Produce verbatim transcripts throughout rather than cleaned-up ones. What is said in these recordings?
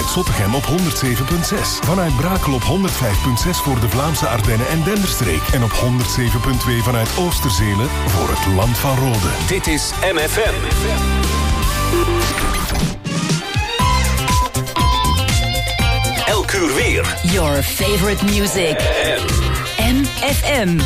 vanuit Zottegem op honderd zeven komma zes. Vanuit Brakel op honderd vijf komma zes voor de Vlaamse Ardennen en Denderstreek. En op honderd zeven komma twee vanuit Oosterzelen voor het Land van Rode. Dit is M F M. Elk uur weer. Your favorite music. M F M.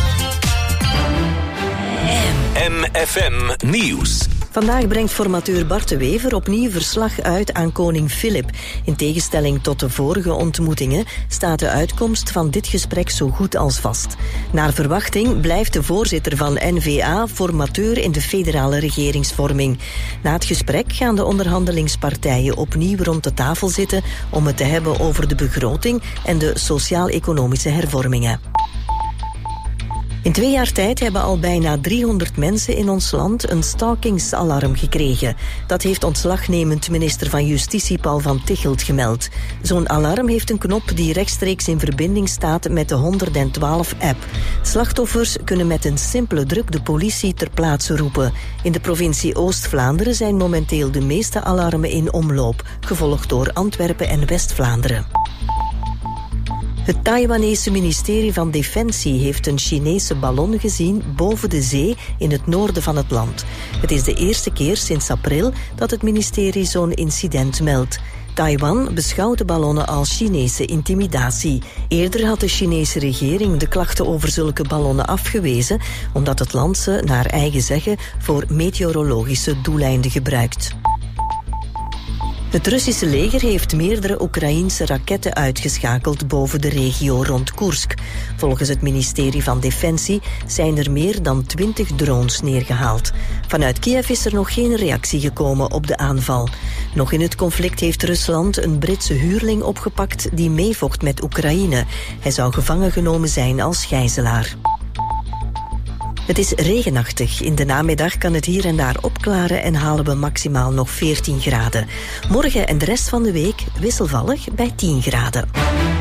M F M Nieuws. Vandaag brengt formateur Bart de Wever opnieuw verslag uit aan koning Filip. In tegenstelling tot de vorige ontmoetingen staat de uitkomst van dit gesprek zo goed als vast. Naar verwachting blijft de voorzitter van N V A formateur in de federale regeringsvorming. Na het gesprek gaan de onderhandelingspartijen opnieuw rond de tafel zitten om het te hebben over de begroting en de sociaal-economische hervormingen. In twee jaar tijd hebben al bijna driehonderd mensen in ons land een stalkingsalarm gekregen. Dat heeft ontslagnemend minister van Justitie Paul van Tichelt gemeld. Zo'n alarm heeft een knop die rechtstreeks in verbinding staat met de honderdzwaalf-app. Slachtoffers kunnen met een simpele druk de politie ter plaatse roepen. In de provincie Oost-Vlaanderen zijn momenteel de meeste alarmen in omloop, gevolgd door Antwerpen en West-Vlaanderen. Het Taiwanese ministerie van Defensie heeft een Chinese ballon gezien boven de zee in het noorden van het land. Het is de eerste keer sinds april dat het ministerie zo'n incident meldt. Taiwan beschouwt de ballonnen als Chinese intimidatie. Eerder had de Chinese regering de klachten over zulke ballonnen afgewezen, omdat het land ze, naar eigen zeggen, voor meteorologische doeleinden gebruikt. Het Russische leger heeft meerdere Oekraïense raketten uitgeschakeld boven de regio rond Koersk. Volgens het ministerie van Defensie zijn er meer dan twintig drones neergehaald. Vanuit Kiev is er nog geen reactie gekomen op de aanval. Nog in het conflict heeft Rusland een Britse huurling opgepakt die meevocht met Oekraïne. Hij zou gevangen genomen zijn als gijzelaar. Het is regenachtig. In de namiddag kan het hier en daar opklaren en halen we maximaal nog veertien graden. Morgen en de rest van de week wisselvallig bij tien graden.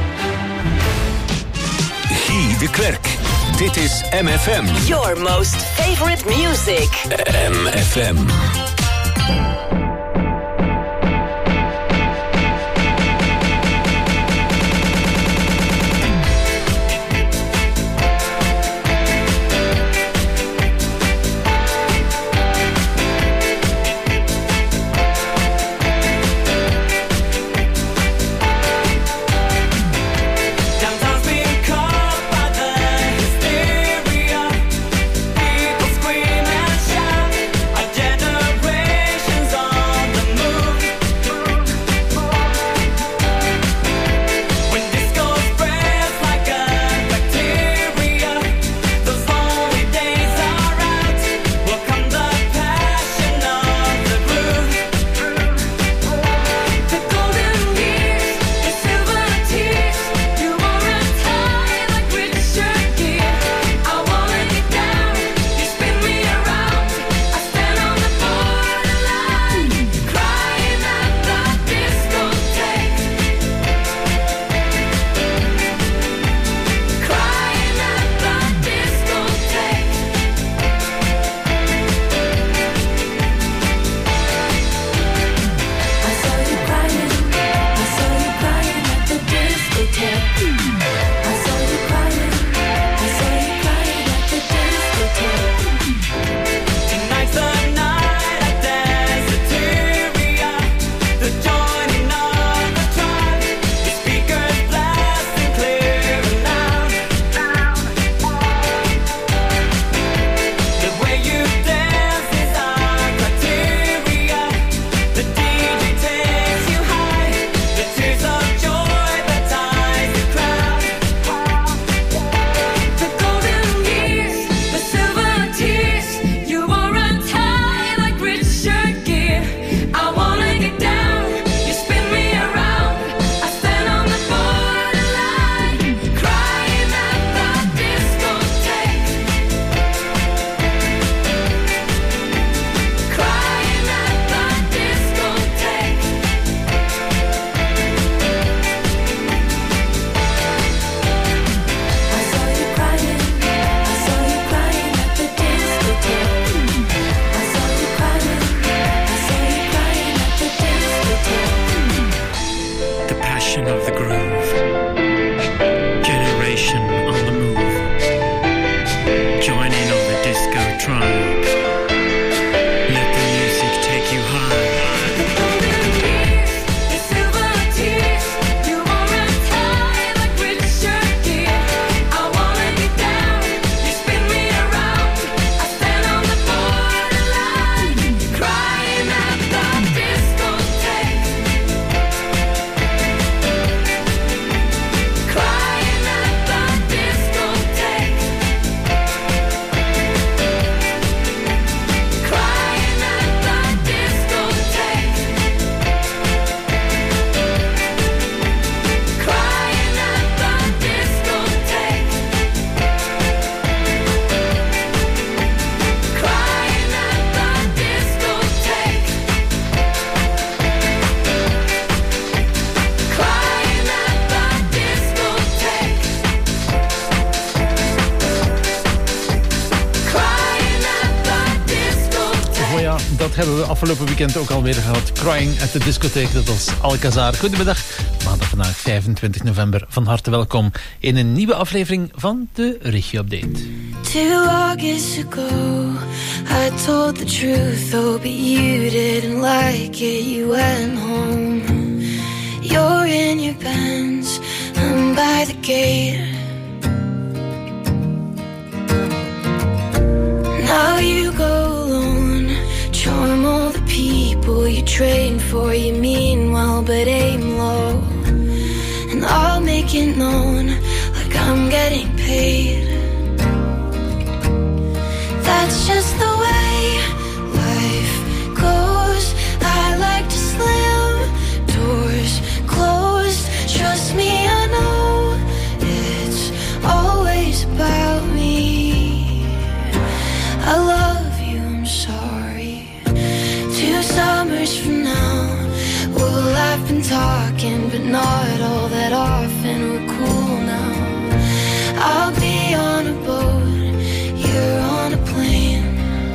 Guy de Klerk. Dit is M F M. Your most favorite music. M F M. People scream and shout, our generation's of the groove. Generation on the move. Joining of the disco tribe. Let the music take you high. Dat hebben we afgelopen weekend ook alweer gehad. Crying at the Discotheek, dat was Alcazar. Goedemiddag, maandag vandaag vijfentwintig november. Van harte welkom in een nieuwe aflevering van de Regio-update. Two August ago, I told the truth, oh, but you didn't like it, you went home. You're in your Benz, I'm by the gate. Now you go alone, charm all the people you train for, you mean well but aim low. And I'll make it known like I'm getting paid. That's just the way life goes. I like to slam doors closed. Trust me, I know it's always about me. I love you, I'm sorry. Two summers from now, well, I've been talking, but not all that often. We're cool now. I'll be on a boat, you're on a plane,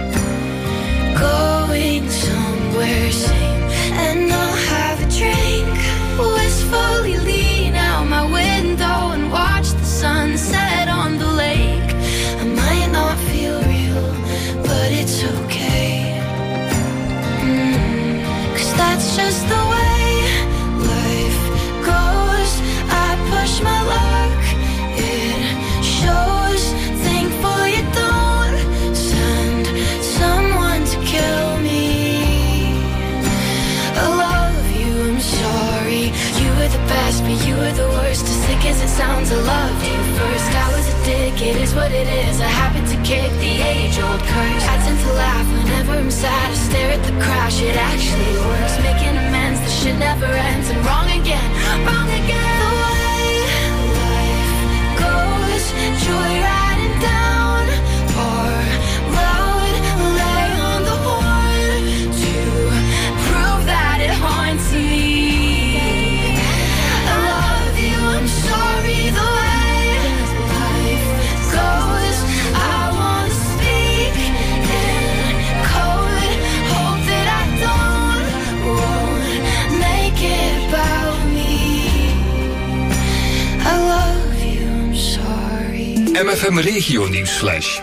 going somewhere sane. And I'll have a drink, wistfully lean out my window and watch the sunset on the lake. I might not feel real, but it's okay. Mm, 'cause that's just the way life goes. I push my luck, it shows. Thankful you don't send someone to kill me. I love you, I'm sorry. You were the best, but you were the worst. As sick as it sounds, I loved you first. I was a dick, it is what it is. I happen to kick the age-old curse. I tend to laugh whenever I'm sad. I stare at the crash, it actually works. Making amends, the shit never ends. And wrong again, wrong again. The way life goes, joyriding down our road. Lay on the horn to prove that it haunts me. I love you, I'm sorry. The way life goes, I wanna speak in code. Hope that I don't won't make it about me. I love you, I'm sorry. M F M Regio Nieuwsflash.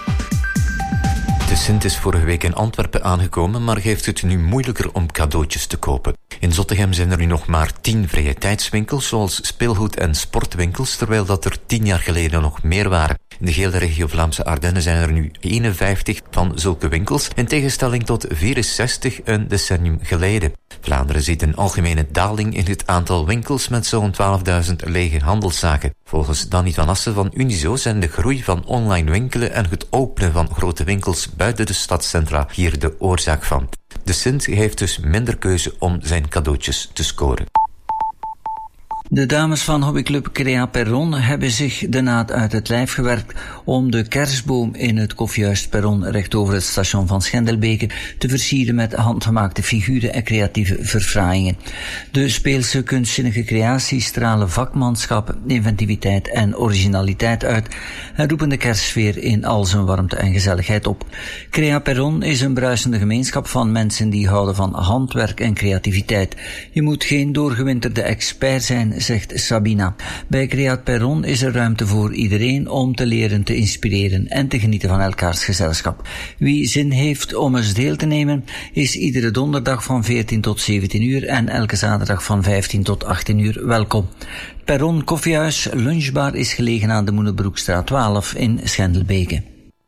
De Sint is vorige week in Antwerpen aangekomen, maar heeft het nu moeilijker om cadeautjes te kopen. In Zottegem zijn er nu nog maar tien vrije tijdswinkels, zoals speelgoed- en sportwinkels, terwijl dat er tien jaar geleden nog meer waren. In de gehele regio Vlaamse Ardennen zijn er nu eenenvijftig van zulke winkels, in tegenstelling tot vierenzestig een decennium geleden. Vlaanderen ziet een algemene daling in het aantal winkels met zo'n twaalfduizend lege handelszaken. Volgens Danny van Assen van Unizo zijn de groei van online winkelen en het openen van grote winkels buiten de stadscentra hier de oorzaak van. De Sint heeft dus minder keuze om zijn cadeautjes te scoren. De dames van hobbyclub Crea Perron hebben zich de naad uit het lijf gewerkt om de kerstboom in het Koffiehuis Perron recht over het station van Schendelbeke te versieren met handgemaakte figuren en creatieve verfraaiingen. De speelse kunstzinnige creaties stralen vakmanschap, inventiviteit en originaliteit uit en roepen de kerstsfeer in al zijn warmte en gezelligheid op. Crea Perron is een bruisende gemeenschap van mensen die houden van handwerk en creativiteit. Je moet geen doorgewinterde expert zijn, zegt Sabina. Bij Creat Perron is er ruimte voor iedereen om te leren, te inspireren en te genieten van elkaars gezelschap. Wie zin heeft om eens deel te nemen, is iedere donderdag van veertien tot zeventien uur en elke zaterdag van vijftien tot achttien uur welkom. Perron Koffiehuis Lunchbar is gelegen aan de Moenebroekstraat twaalf in Schendelbeke.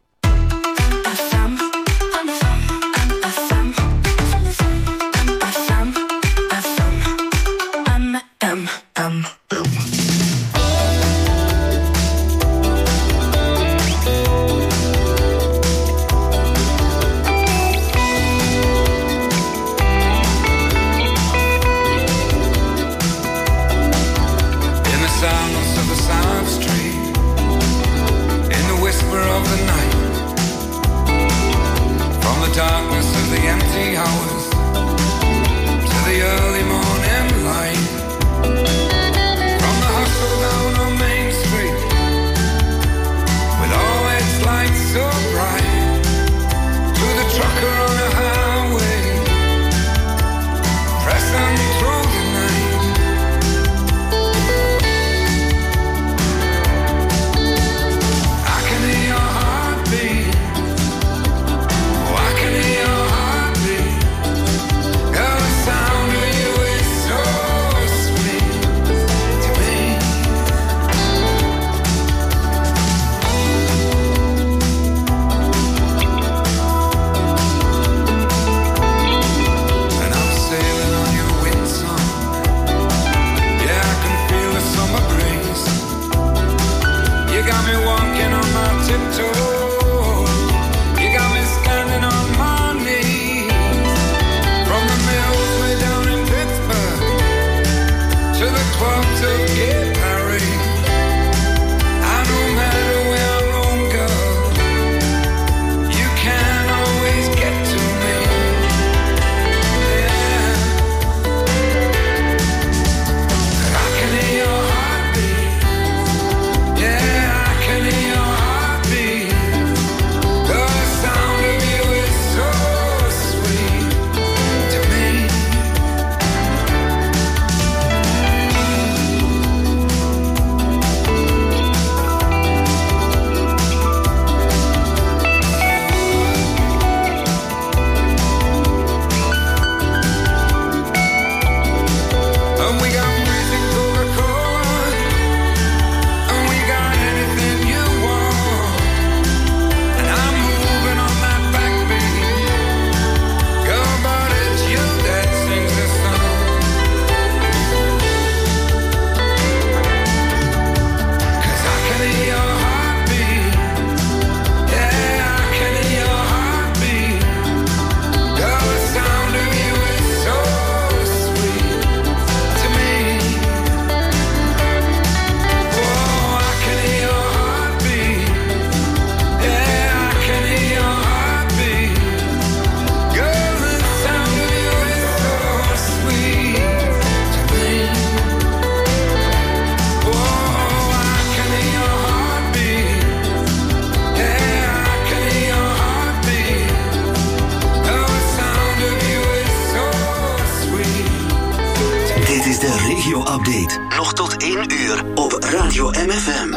Regio-update. Nog tot één uur op Radio M F M.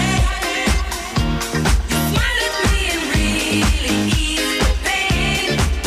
Smile at me and really ease the pain.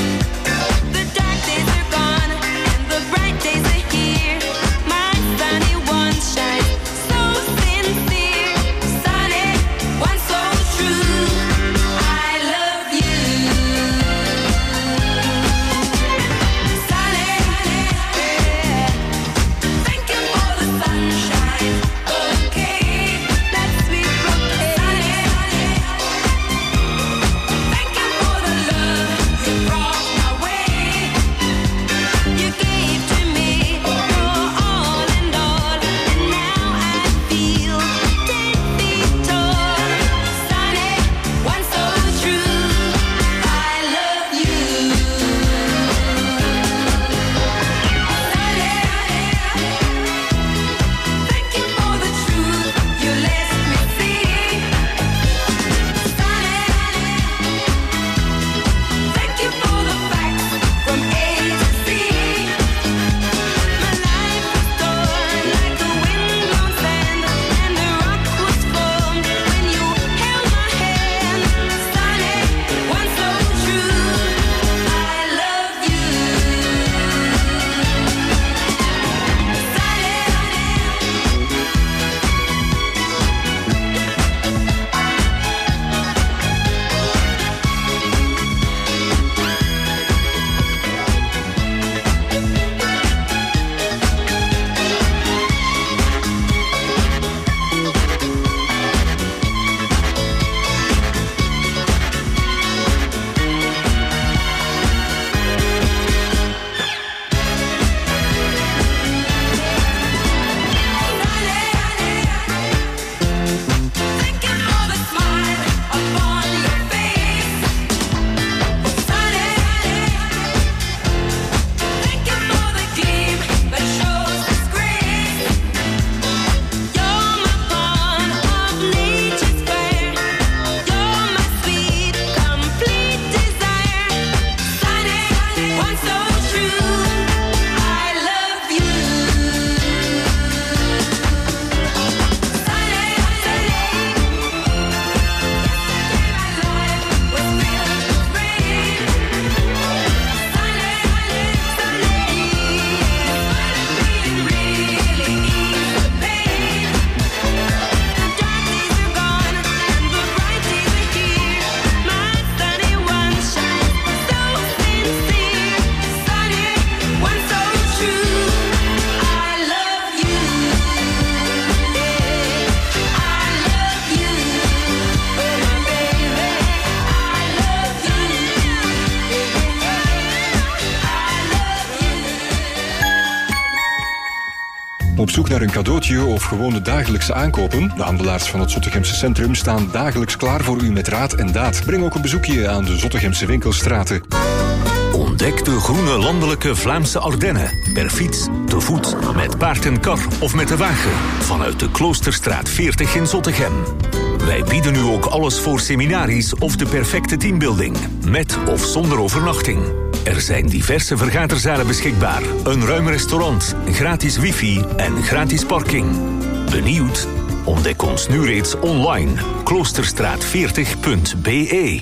zoek naar een cadeautje of gewone dagelijkse aankopen? De handelaars van het Zottegemse centrum staan dagelijks klaar voor u met raad en daad. Breng ook een bezoekje aan de Zottegemse winkelstraten. Ontdek de groene landelijke Vlaamse Ardennen. Per fiets, te voet, met paard en kar of met de wagen. Vanuit de Kloosterstraat veertig in Zottegem. Wij bieden nu ook alles voor seminaries of de perfecte teambuilding. Met of zonder overnachting. Er zijn diverse vergaderzalen beschikbaar. Een ruim restaurant, gratis wifi en gratis parking. Benieuwd? Ontdek ons nu reeds online. kloosterstraat veertig punt b e.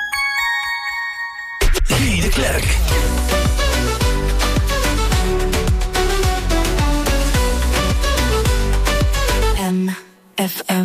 Guy de Klerk. M F M.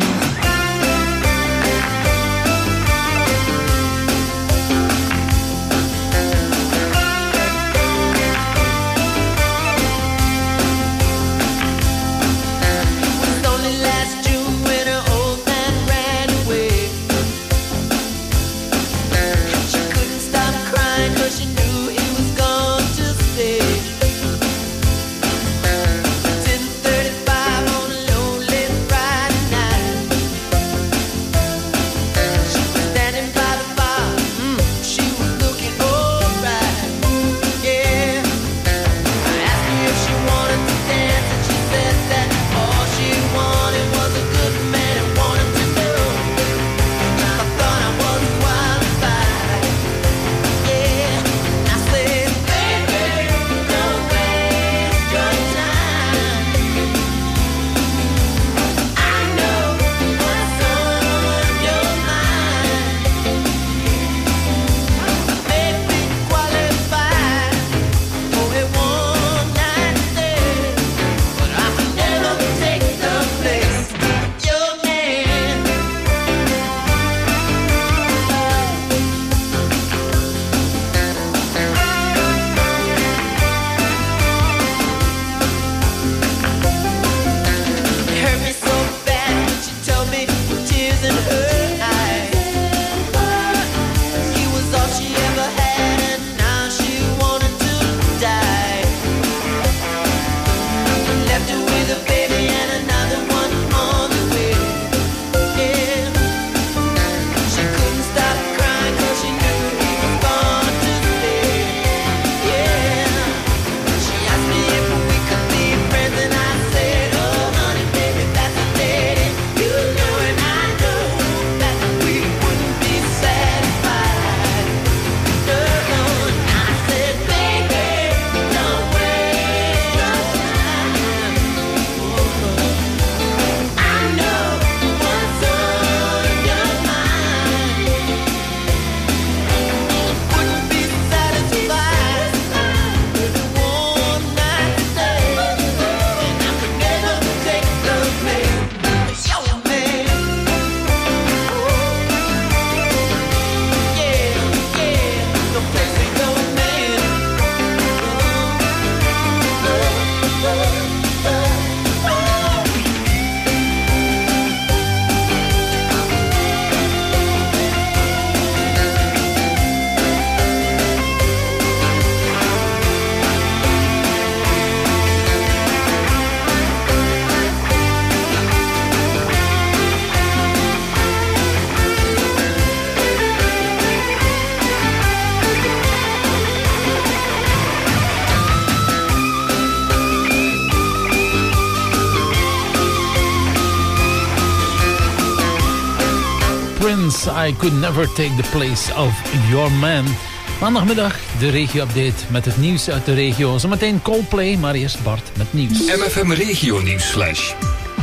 I Could Never Take the Place of Your Man. Maandagmiddag de regio-update met het nieuws uit de regio. Zometeen Coldplay, maar eerst Bart met nieuws. M F M Regio Nieuwsflash.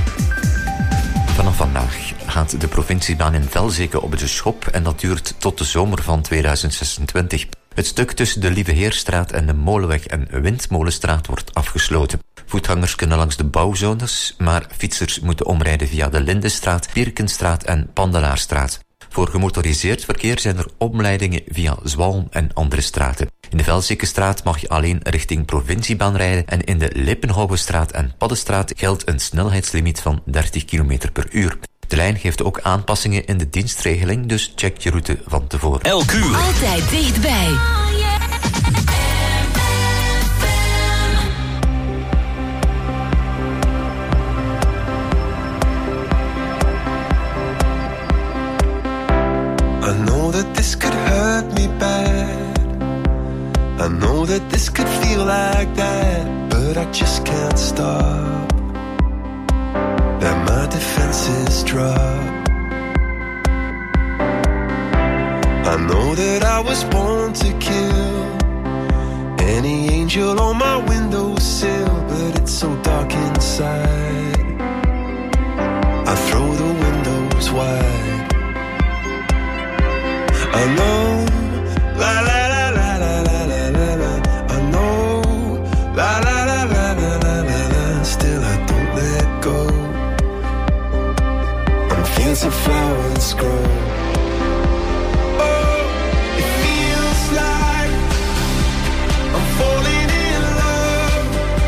Vanaf vandaag gaat de provinciebaan in Velzeke op de schop en dat duurt tot de zomer van tweeduizend zesentwintig. Het stuk tussen de Lieveheerstraat en de Molenweg en Windmolenstraat wordt afgesloten. Voetgangers kunnen langs de bouwzones, maar fietsers moeten omrijden via de Lindenstraat, Pierkenstraat en Pandelaarstraat. Voor gemotoriseerd verkeer zijn er omleidingen via Zwalm en andere straten. In de Velzekestraat mag je alleen richting provinciebaan rijden en in de Lippenhouwenstraat en Paddenstraat geldt een snelheidslimiet van dertig kilometer per uur. De lijn geeft ook aanpassingen in de dienstregeling, dus check je route van tevoren. Elk uur. Altijd dichtbij. know that this could hurt me bad. I know that this could feel like that, but I just can't stop. That my defenses drop. I know that I was born to kill any angel on my windowsill, but it's so dark inside. I throw the windows wide. I know, la la la la la la la la la. I know, la la la la la la la la. Still I don't let go. And fields of flowers grow. Oh, it feels like I'm falling in love.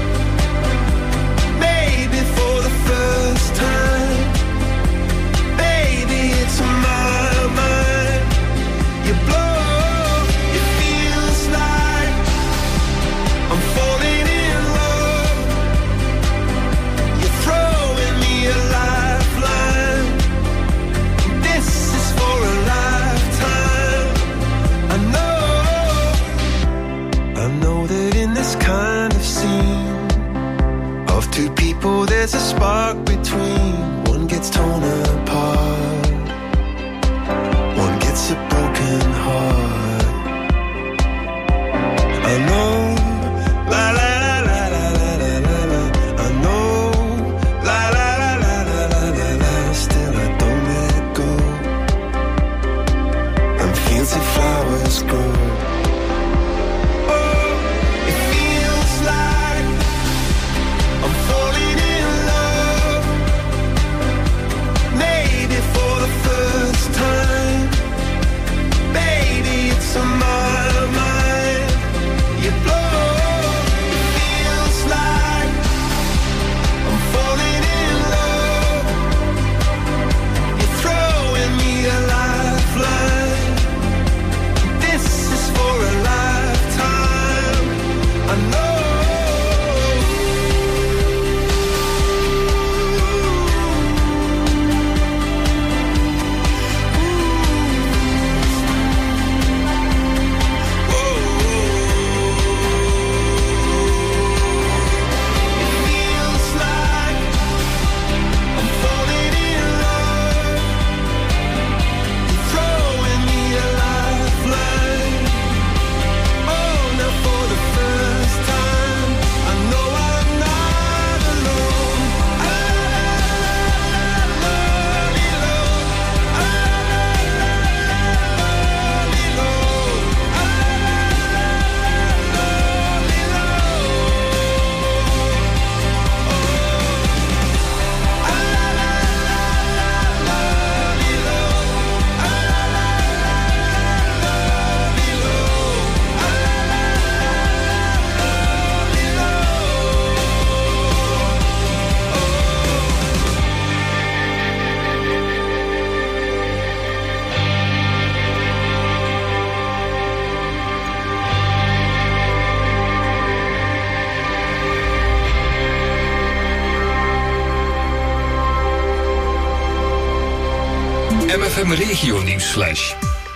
Maybe for the first time. Baby, it's my mind. You blow, it feels like I'm falling in love. You're throwing me a lifeline. This is for a lifetime. I know, I know that in this kind of scene of two people there's a spark between. One gets torn apart, one gets a broken heart. I know, la la la la la la la la la. I know, la la la la la la la la. Still I don't let go. And fields of flowers grow. Oh, it feels like I'm falling in love. Maybe for the first time. Baby, it's on my mind. You blow, it feels like I'm falling in love. You're throwing me a lifeline. This is for a lifetime. I know. M F M Regio Nieuwsflash.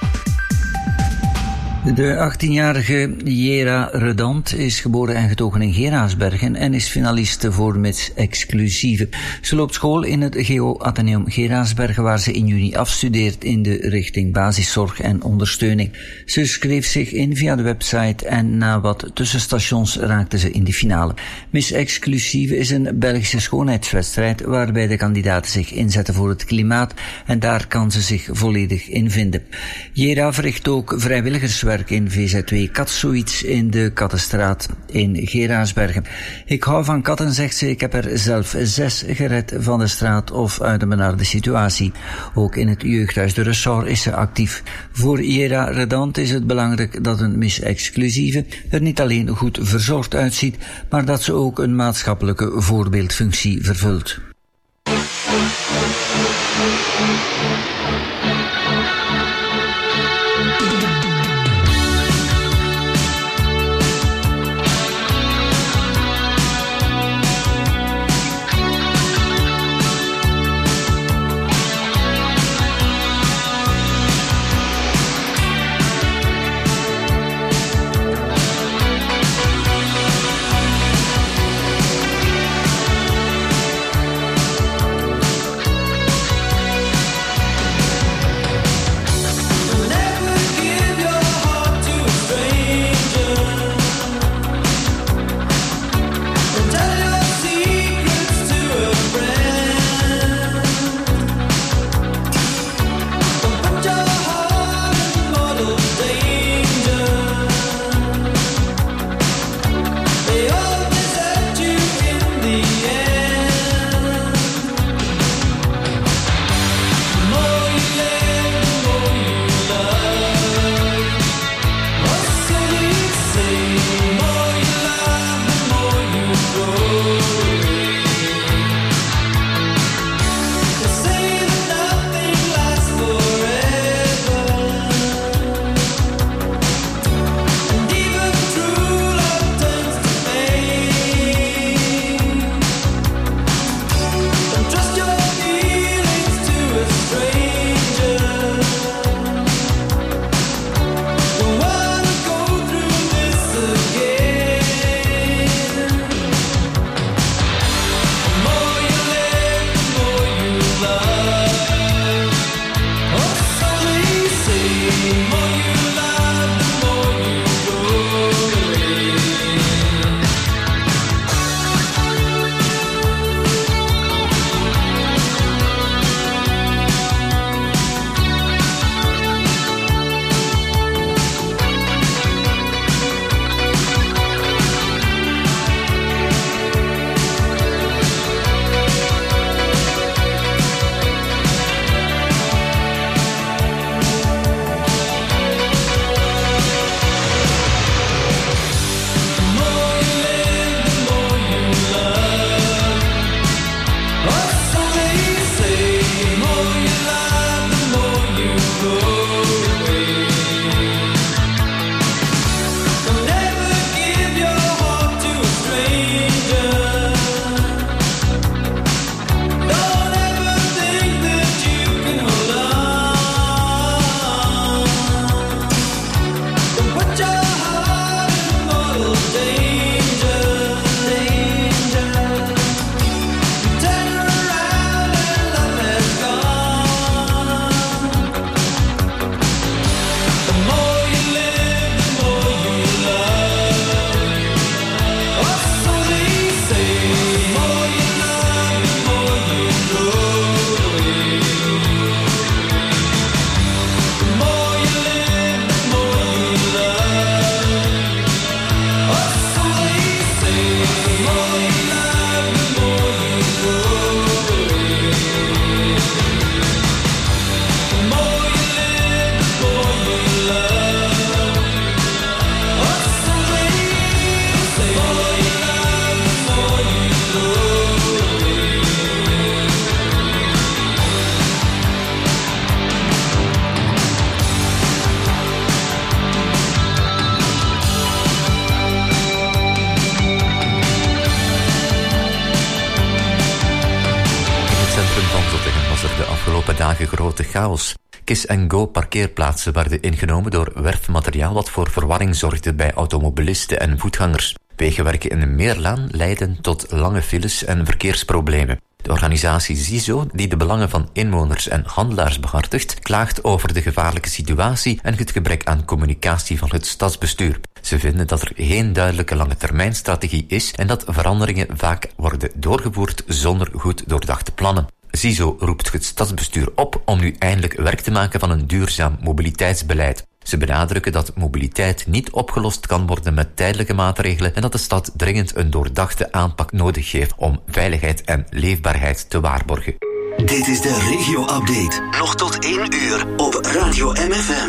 De achttienjarige Jera Redant is geboren en getogen in Geraardsbergen en is finaliste voor Miss Exclusieve. Ze loopt school in het G O Atheneum Geraardsbergen, waar ze in juni afstudeert in de richting basiszorg en ondersteuning. Ze schreef zich in via de website en na wat tussenstations raakte ze in de finale. Miss Exclusieve is een Belgische schoonheidswedstrijd waarbij de kandidaten zich inzetten voor het klimaat en daar kan ze zich volledig in vinden. Jera verricht ook vrijwilligerswerk in V Z W Katzoiets in de Kattenstraat in Geraardsbergen. Ik hou van katten, zegt ze. Ik heb er zelf zes gered van de straat of uit een benarde situatie. Ook in het jeugdhuis de Ressort is ze actief. Voor Jera Redant is het belangrijk dat een Miss Exclusieve er niet alleen goed verzorgd uitziet, maar dat ze ook een maatschappelijke voorbeeldfunctie vervult. dagen grote chaos. Kiss-and-go parkeerplaatsen werden ingenomen door werfmateriaal wat voor verwarring zorgde bij automobilisten en voetgangers. Wegenwerken in de Meerlaan leidden tot lange files en verkeersproblemen. De organisatie ZISO, die de belangen van inwoners en handelaars behartigt, klaagt over de gevaarlijke situatie en het gebrek aan communicatie van het stadsbestuur. Ze vinden dat er geen duidelijke langetermijnstrategie is en dat veranderingen vaak worden doorgevoerd zonder goed doordachte plannen. ZISO roept het stadsbestuur op om nu eindelijk werk te maken van een duurzaam mobiliteitsbeleid. Ze benadrukken dat mobiliteit niet opgelost kan worden met tijdelijke maatregelen en dat de stad dringend een doordachte aanpak nodig heeft om veiligheid en leefbaarheid te waarborgen. Dit is de regio-update. Nog tot één uur op Radio M F M.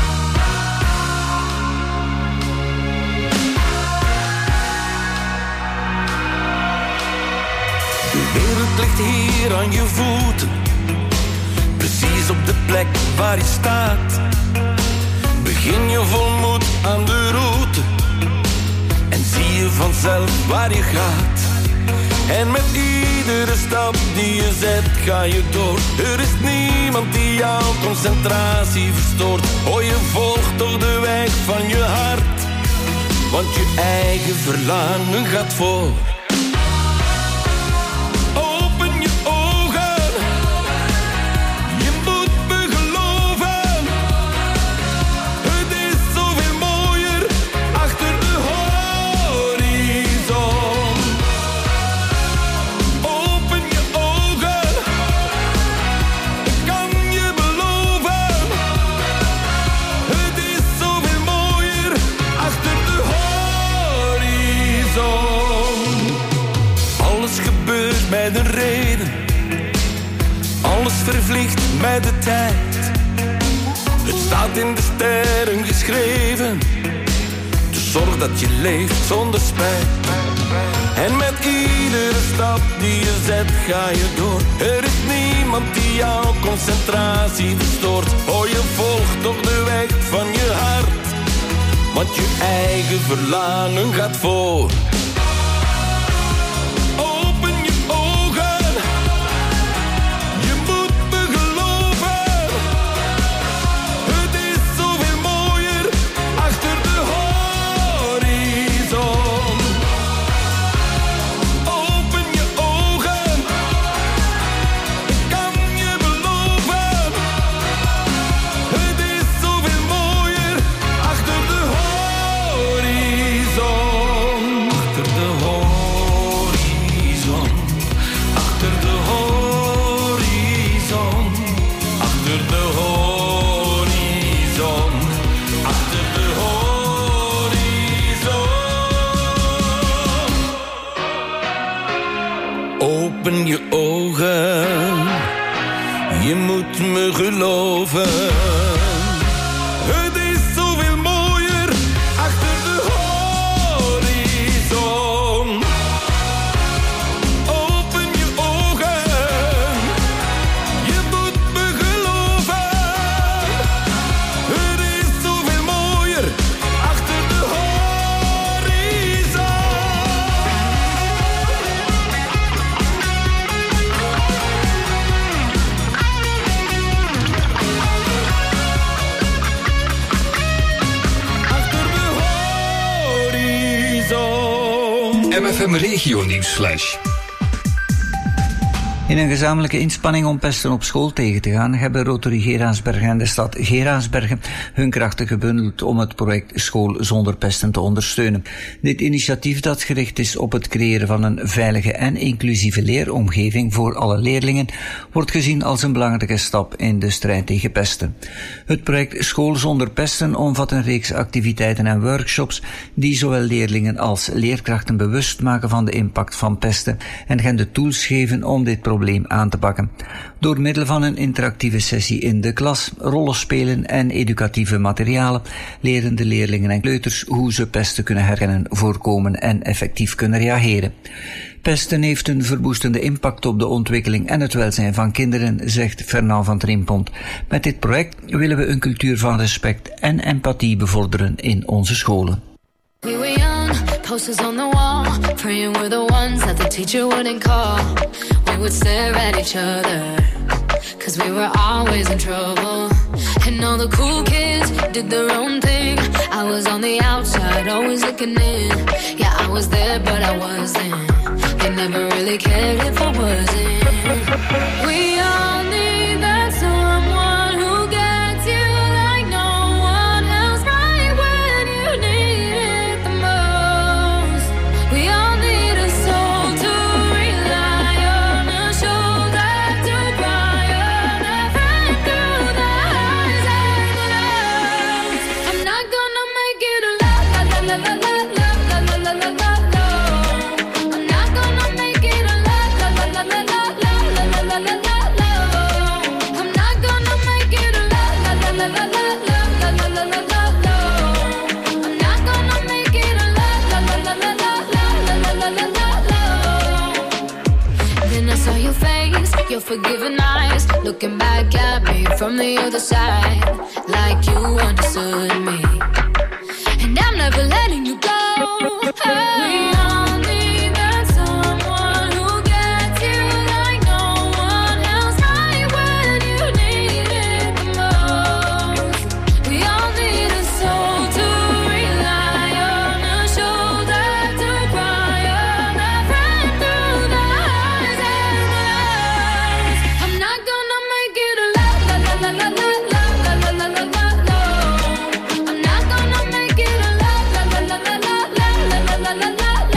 De wereld ligt hier aan je voeten, precies op de plek waar je staat. Begin je vol moed aan de route en zie je vanzelf waar je gaat. En met iedere stap die je zet ga je door. Er is niemand die jouw concentratie verstoort. Oh, je volgt toch de weg van je hart, want je eigen verlangen gaat voor. Met een reden, alles vervliegt met de tijd. Het staat in de sterren geschreven, dus zorg dat je leeft zonder spijt. En met iedere stap die je zet ga je door. Er is niemand die jouw concentratie verstoort. Oh, je volgt toch de weg van je hart, want je eigen verlangen gaat voor. Zoveel Open je ogen, je moet me geloven. Het is zoveel mooier achter de horizon. Open je ogen, je moet me geloven. Het is zoveel mooier achter de horizon. M F M Regio Nieuwsflash. In een gezamenlijke inspanning om pesten op school tegen te gaan, hebben Rotary Geraardsbergen en de stad Geraardsbergen hun krachten gebundeld om het project School zonder pesten te ondersteunen. Dit initiatief, dat gericht is op het creëren van een veilige en inclusieve leeromgeving voor alle leerlingen, wordt gezien als een belangrijke stap in de strijd tegen pesten. Het project School zonder pesten omvat een reeks activiteiten en workshops die zowel leerlingen als leerkrachten bewust maken van de impact van pesten en hen de tools geven om dit probleem aan te pakken. Door middel van een interactieve sessie in de klas, rollenspelen en educatieve materialen leren de leerlingen en kleuters hoe ze pesten kunnen herkennen, voorkomen en effectief kunnen reageren. Pesten heeft een verwoestende impact op de ontwikkeling en het welzijn van kinderen, zegt Fernand van Trimpont. Met dit project willen we een cultuur van respect en empathie bevorderen in onze scholen. We were young, posters on the wall, praying we're the ones that the teacher wouldn't call. We would stare at each other, cause we were always in trouble. And all the cool kids did their own thing. I was on the outside, always looking in. Yeah, I was there, but I wasn't. They never really cared if I wasn't. We all need that someone who gets you like no one else, right when you need it the most. We all need a soul to rely on, a shoulder to cry on, a friend through the highs and the lows. I'm not gonna make it a la la la la la la la la la la la la. I'm not gonna make it a la la la la la la la la la la la la. I'm not gonna make it a la la la la la la la la la la la la. I'm not gonna make it a la la la la la la la la la la la. Then I saw your face, your forgiving eyes, looking back at me from the other side, like you understood me. And I'm never letting you go. We all need that someone who gets you like no one else, right when you need it the most. We all need a soul to rely on, a shoulder to cry on, a friend through the highs and the lows. I'm not gonna make it a la la la la la la la la la la la la. I'm not gonna make it a la la la la la la la la la la la.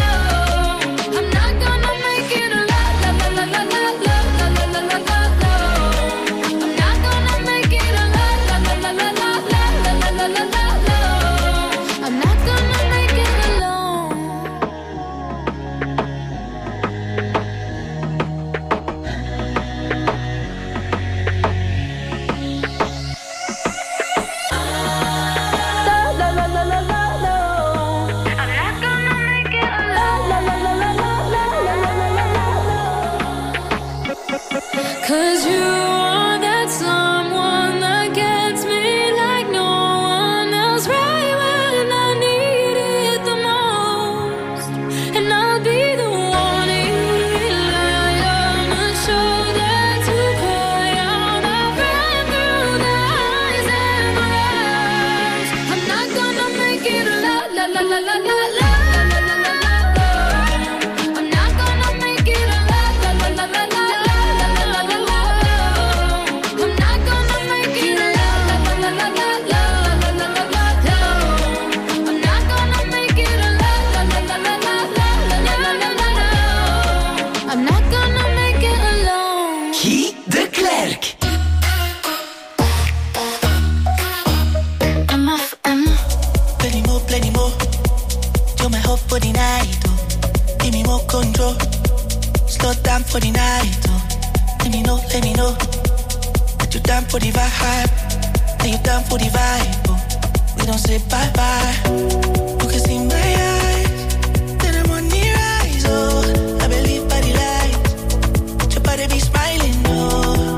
slow down for the night, oh. Let me know, let me know that you down for the vibe. That you down for the vibe, oh. We don't say bye bye. You can see my eyes, then I'm on the rise, oh. I believe by the light, your body be smiling, oh.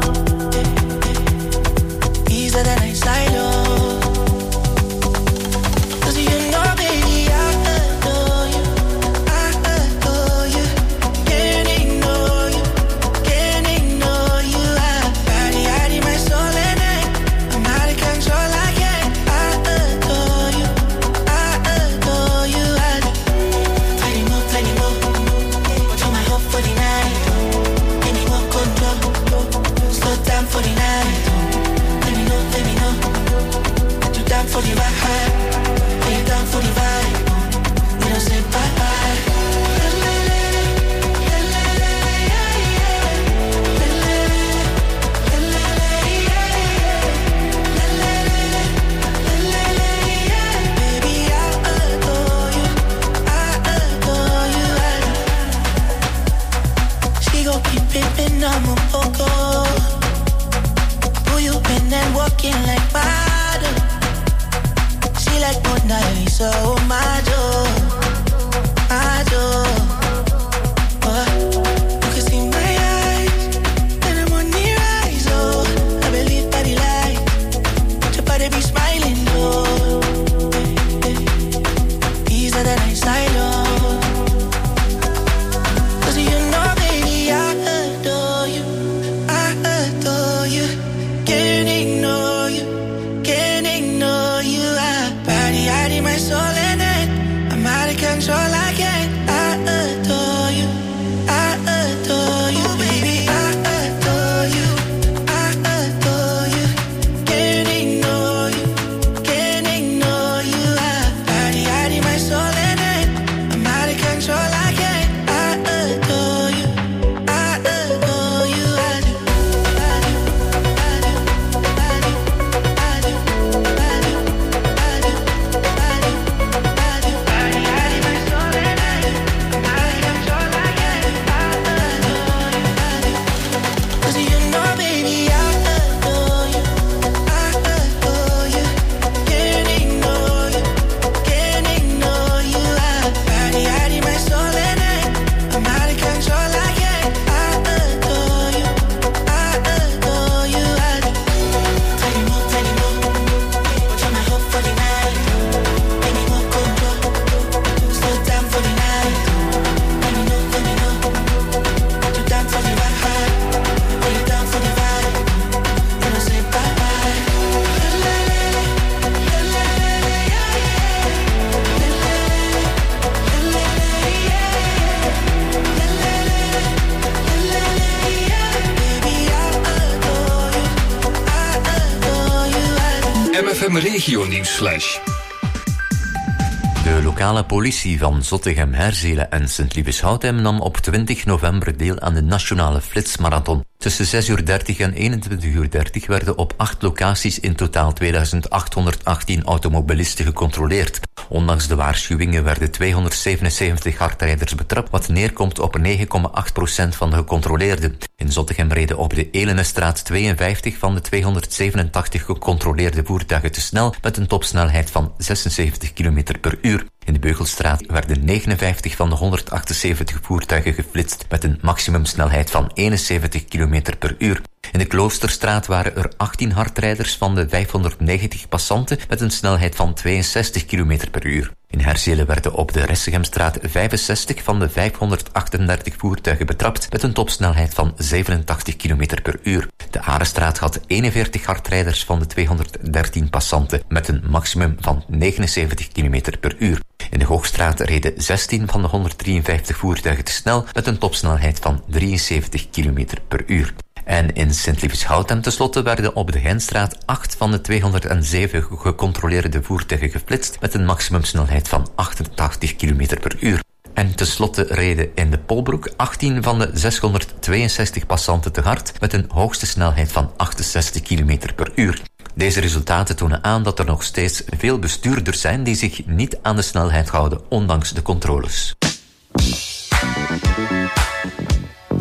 Easier than I side, oh. For the vibe, are you down for the vibe? We don't say bye bye. Baby, I adore you, I adore you. She gon' keep pimpin' on my poco. Who you been and walking like water? Like Mona Lisa, oh my joy, my joy. Oh, you can see my eyes, and I'm on the rise, oh. I believe by the light, your body be smiling, oh. Easier than I side, oh. Cause you know, baby, I adore you, I adore you. Can't ignore you, can't ignore you. I out in my soul and it, I'm out of control, I can't. I adore you, I adore you, baby. I adore you, I adore you. Can't ignore you, can't ignore you. I out in my soul and it, I'm out of control, I can't. I adore you, I adore you. I do, I do, I do, I do, I do, I do. M F M Regio Nieuwsflash. De lokale politie van Zottegem, Herzele en Sint-Liebes-Houten nam op twintig november deel aan de nationale flitsmarathon. Tussen zes uur dertig en eenentwintig uur dertig werden op acht locaties in totaal tweeduizend achthonderdachttien automobilisten gecontroleerd. Ondanks de waarschuwingen werden tweehonderdzevenenzeventig hardrijders betrapt, wat neerkomt op negen komma acht procent van de gecontroleerden. In Zottegem reden op de Elenestraat tweeënvijftig van de tweehonderdzevenentachtig gecontroleerde voertuigen te snel met een topsnelheid van zesenzeventig kilometer per uur. In de Beugelstraat werden negenenvijftig van de honderdachtenzeventig voertuigen geflitst met een maximumsnelheid van eenenzeventig kilometer per uur. In de Kloosterstraat waren er achttien hardrijders van de vijfhonderdnegentig passanten met een snelheid van tweeënzestig kilometer per uur. In Herzele werden op de Ressegemstraat vijfenzestig van de vijfhonderdachtendertig voertuigen betrapt met een topsnelheid van zevenentachtig kilometer per uur. De Arenstraat had eenenveertig hardrijders van de tweehonderddertien passanten met een maximum van negenenzeventig kilometer per uur. In de Hoogstraat reden zestien van de honderddrieënvijftig voertuigen te snel met een topsnelheid van drieënzeventig kilometer per uur. En in Sint-Liebes-Houten tenslotte werden op de Heinstraat acht van de tweehonderdzeven gecontroleerde voertuigen geflitst met een maximumsnelheid van achtentachtig kilometer per uur. En tenslotte reden in de Polbroek achttien van de zeshonderdtweeënzestig passanten te hard met een hoogste snelheid van achtenzestig kilometer per uur. Deze resultaten tonen aan dat er nog steeds veel bestuurders zijn die zich niet aan de snelheid houden, ondanks de controles.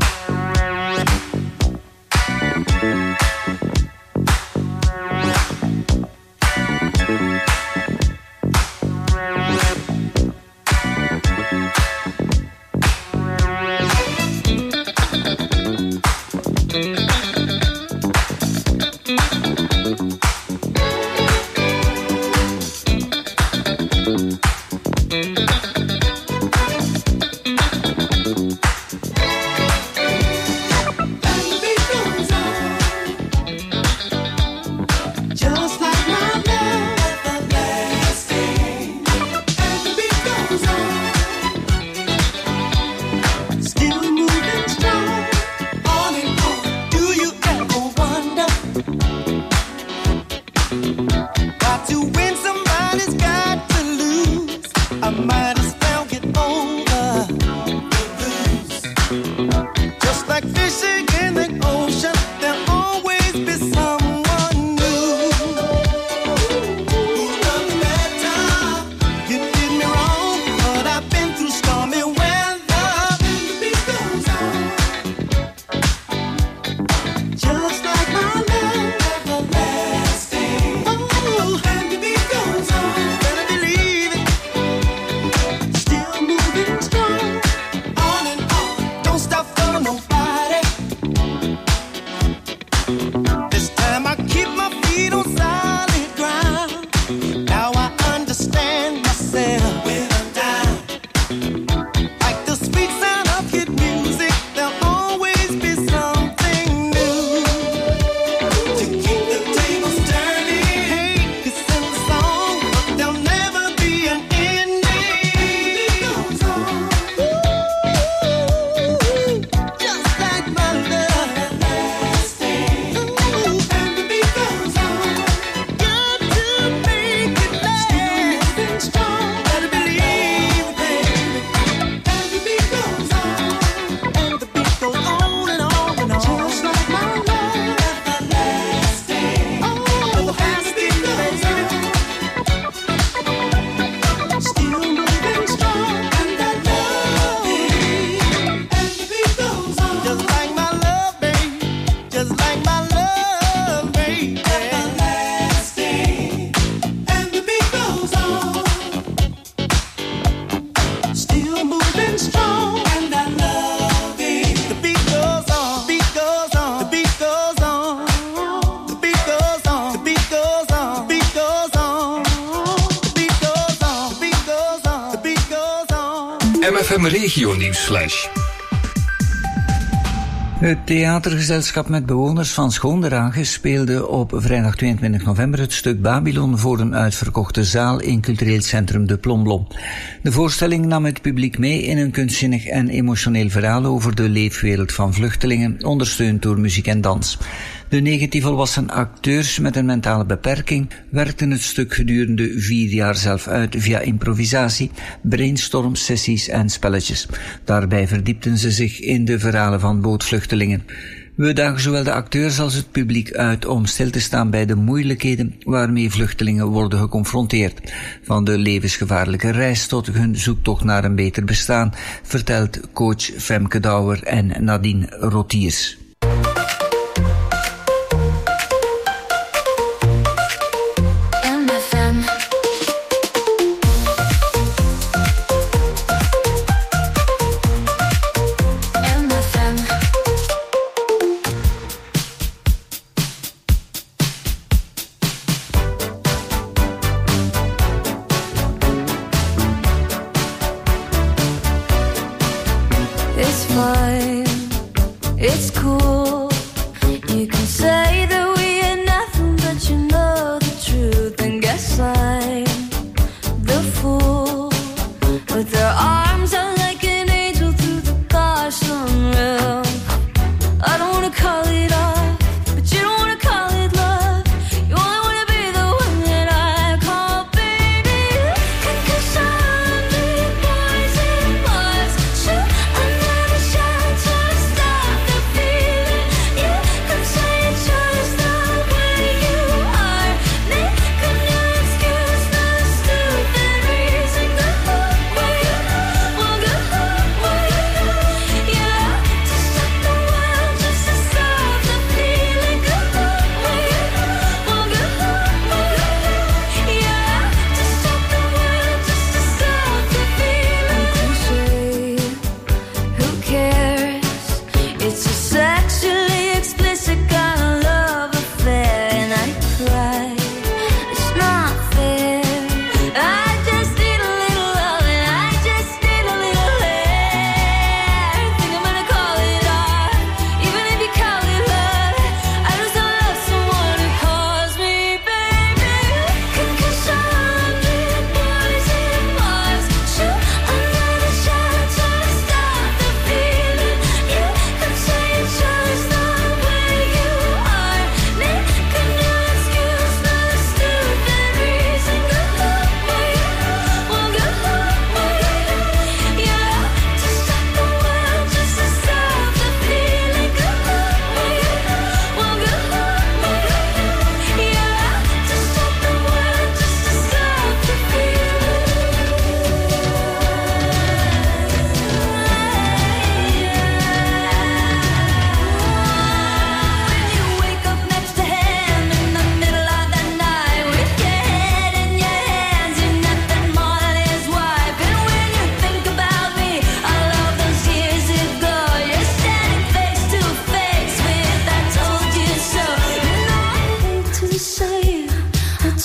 Got to win, somebody's got to lose. I might as well get over the blues. Just like fishing in the ocean, there'll always be someone new. Who's done better? You did me wrong, but I've been through stormy weather. And the beat goes on. Just like my love, everlasting. Oh, and the beat goes on. Better believe it. Still moving strong. On and on. Don't stop for nobody. This time I keep my feet on solid ground. Now I understand myself when I'm down. Like the sweet sound of hit music, there'll always be something new to keep the tables turning. Hey, it's in the song, but there'll never be an ending. It goes on. Ooh, just like my love, everlasting. Ooh, and the beat goes on. Got to make it last. Still moving strong. Better believe it, baby. And the beat goes on. And the beat goes on and on and on. Just like my love, everlasting. Oh, and the beat goes on. Still moving strong. And I love it. And the beat goes on. Just like my love, baby. Just like my love, baby. Everlasting. And the beat goes on. Still moving strong. And I love it. The beat goes on. The beat goes on. The beat goes on. The beat goes on. The beat goes on. The beat goes on. The beat goes on. The beat goes on. The beat goes on. M F M Regio Nieuwsflash. Het theatergezelschap met bewoners van Schoondragen speelde op vrijdag tweeëntwintig november het stuk Babylon voor een uitverkochte zaal in cultureel centrum De Plomblom. De voorstelling nam het publiek mee in een kunstzinnig en emotioneel verhaal over de leefwereld van vluchtelingen, ondersteund door muziek en dans. De negentien volwassen acteurs met een mentale beperking werkten het stuk gedurende vier jaar zelf uit via improvisatie, brainstormsessies en spelletjes. Daarbij verdiepten ze zich in de verhalen van bootvluchtelingen. We dagen zowel de acteurs als het publiek uit om stil te staan bij de moeilijkheden waarmee vluchtelingen worden geconfronteerd. Van de levensgevaarlijke reis tot hun zoektocht naar een beter bestaan, vertelt coach Femke Douwer en Nadine Rotiers. It's fine, it's cool.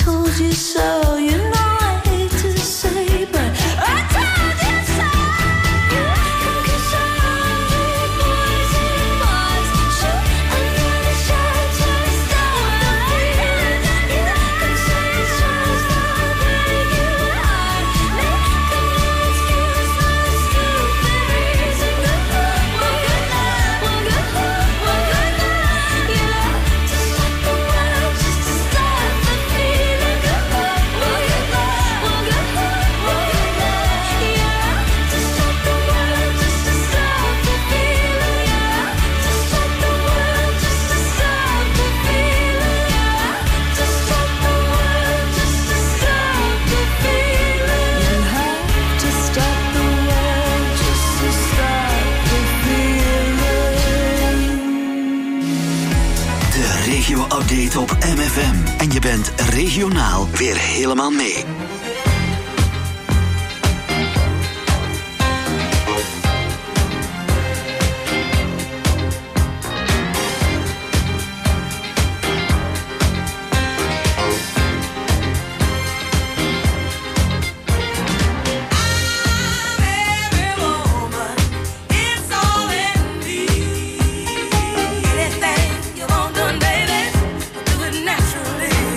told you so. You know I hate to say, but I told you so. Cause a hundred boys in bars shoot another shot just to win. You can say it's just a breaking heart. Make an excuse for stupid reason. One good night, one good night, one good night. You know, to stop the world, just to stop the feeling. One good night, one good night, one good night. You know, to stop the world, just to stop the feeling. Yeah, to stop the world, just to stop the feeling. Yeah, to stop the world, just to stop the feeling. You have to stop the world just to stop the feeling. De regio-update op M F M. En je bent regionaal weer helemaal mee. Anything you want done, baby, do it naturally.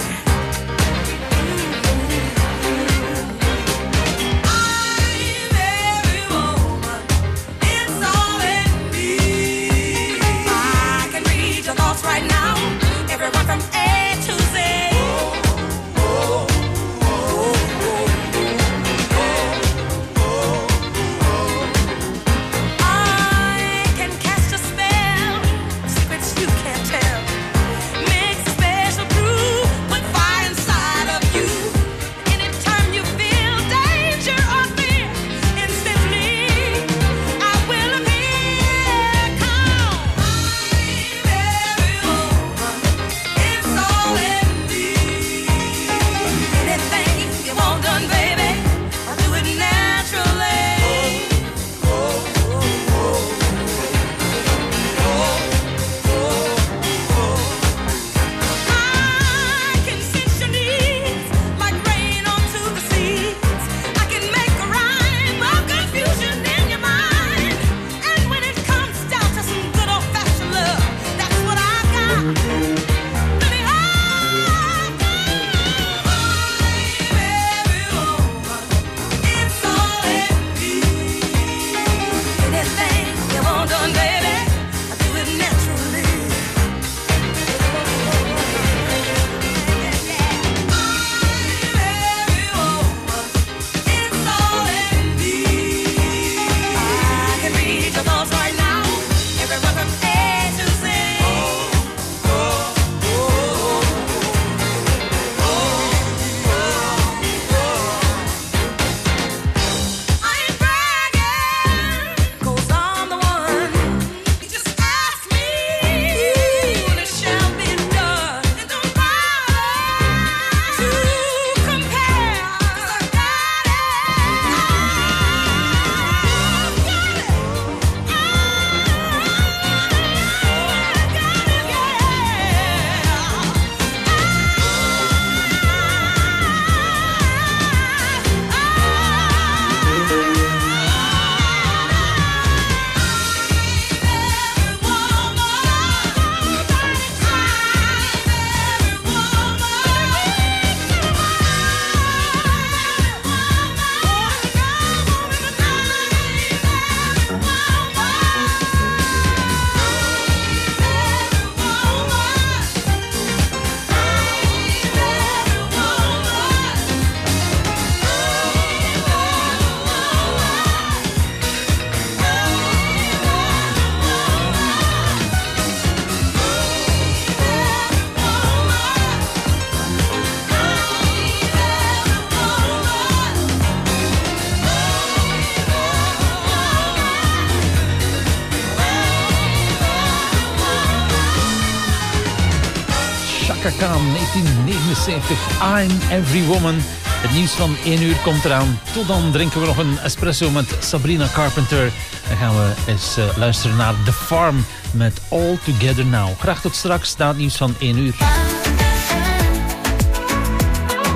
Khan, negentien negenenzeventig, I'm Every Woman. Het nieuws van één uur komt eraan. Tot dan drinken we nog een espresso met Sabrina Carpenter. Dan gaan we eens uh, luisteren naar The Farm met All Together Now. Graag tot straks na het nieuws van één uur.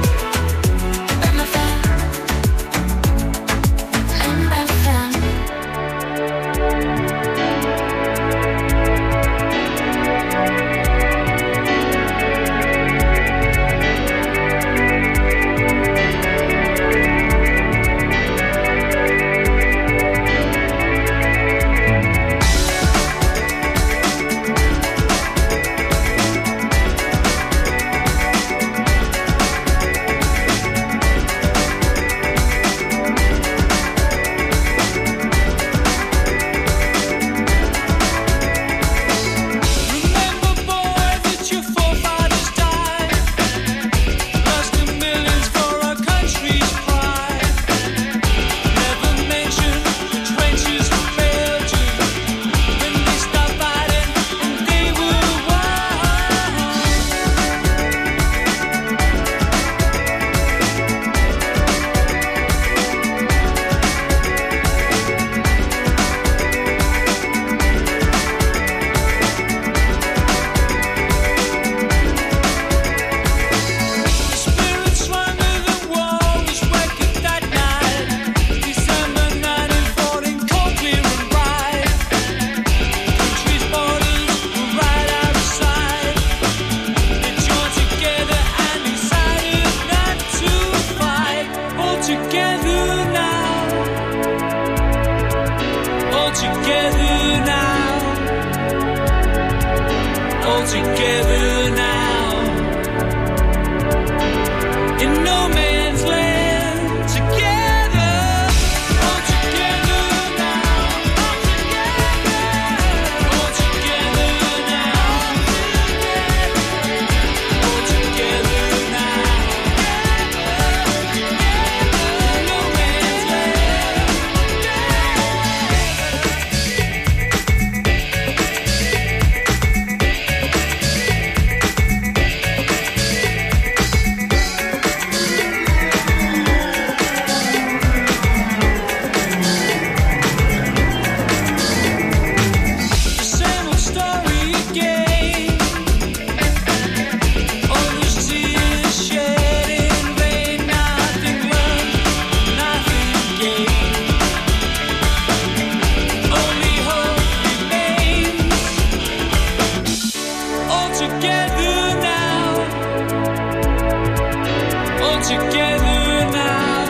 together now,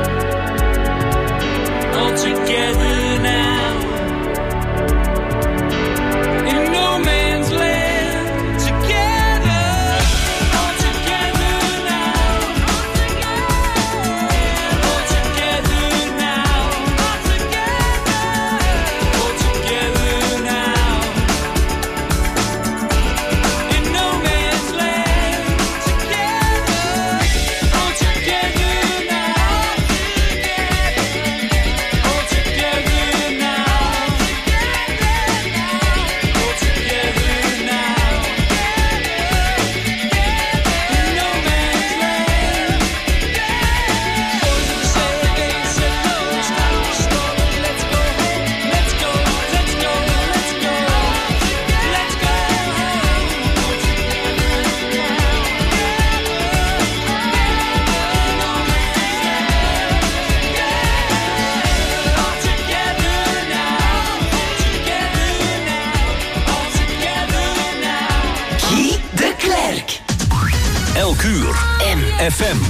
all together now, in no man's land, together, all together now, all together now, all together now, in no man's land, together, all together now, all together now, all together now, in no man's land. Boys of the said they said no, stop the story, let's go home, let's go, let's go, let's go, let's go home, all together now, all together now, together now, all together now. Guy de Klerk. Elk uur. M F M.